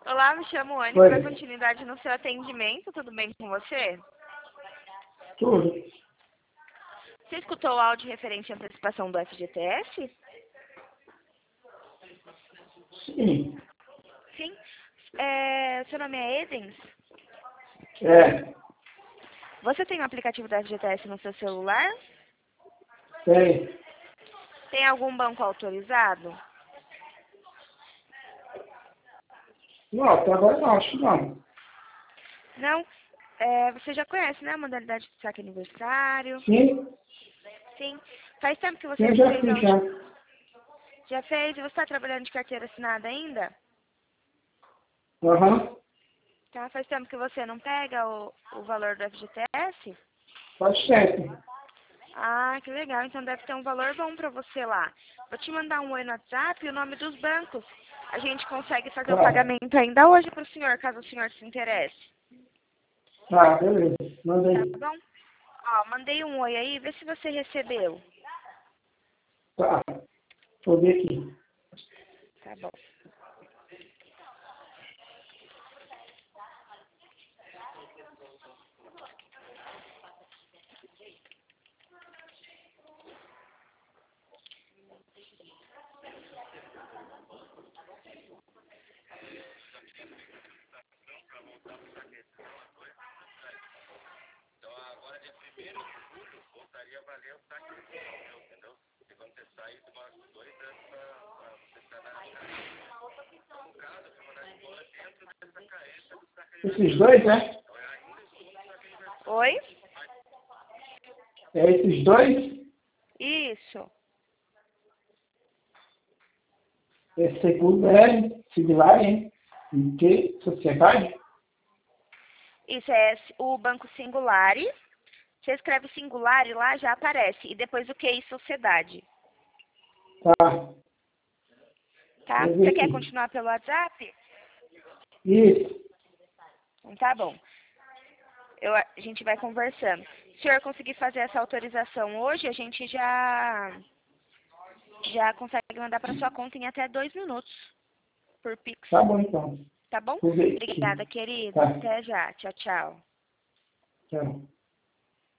Olá, me chamo Anne, Oi. para continuidade no seu atendimento, tudo bem com você? Tudo. Você escutou o áudio referente à antecipação do FGTS? Sim. Sim. Seu nome é Edens? É. Você tem o aplicativo do FGTS no seu celular? Tem. Tem algum banco autorizado? Não, até agora não, acho que não. Não? Você já conhece, né, a modalidade de saque aniversário? Sim. Sim. Faz tempo que você Sim, não já fez fiz, a já. última... Já fez? E você está trabalhando de carteira assinada ainda? Aham. Tá? Faz tempo que você não pega o valor do FGTS? Faz tempo. Ah, que legal. Então deve ter um valor bom para você lá. Vou te mandar um oi no WhatsApp e o nome dos bancos. A gente consegue fazer o Tá. pagamento ainda hoje para o senhor, caso o senhor se interesse. Tá, beleza. Manda Tá aí. bom? Ó, mandei um oi aí, vê se você recebeu. Tá. Vou ver aqui. Tá bom. Esses dois, né? Oi? É esses dois? Isso. Esse segundo é similar, hein? Em que sociedade? Isso é o Banco Singulari. Você escreve Singulari lá, já aparece. E depois o QI Sociedade. Tá. Tá? Vou Você ver quer aqui. continuar pelo WhatsApp? Isso. Então tá bom. A gente vai conversando. Se o senhor conseguir fazer essa autorização hoje, a gente já consegue mandar para sua conta em até 2 minutos por Pix. Tá bom, então. Tá bom? Vou ver Obrigada, aqui. querido. Tá. Até já. Tchau, tchau. Tchau.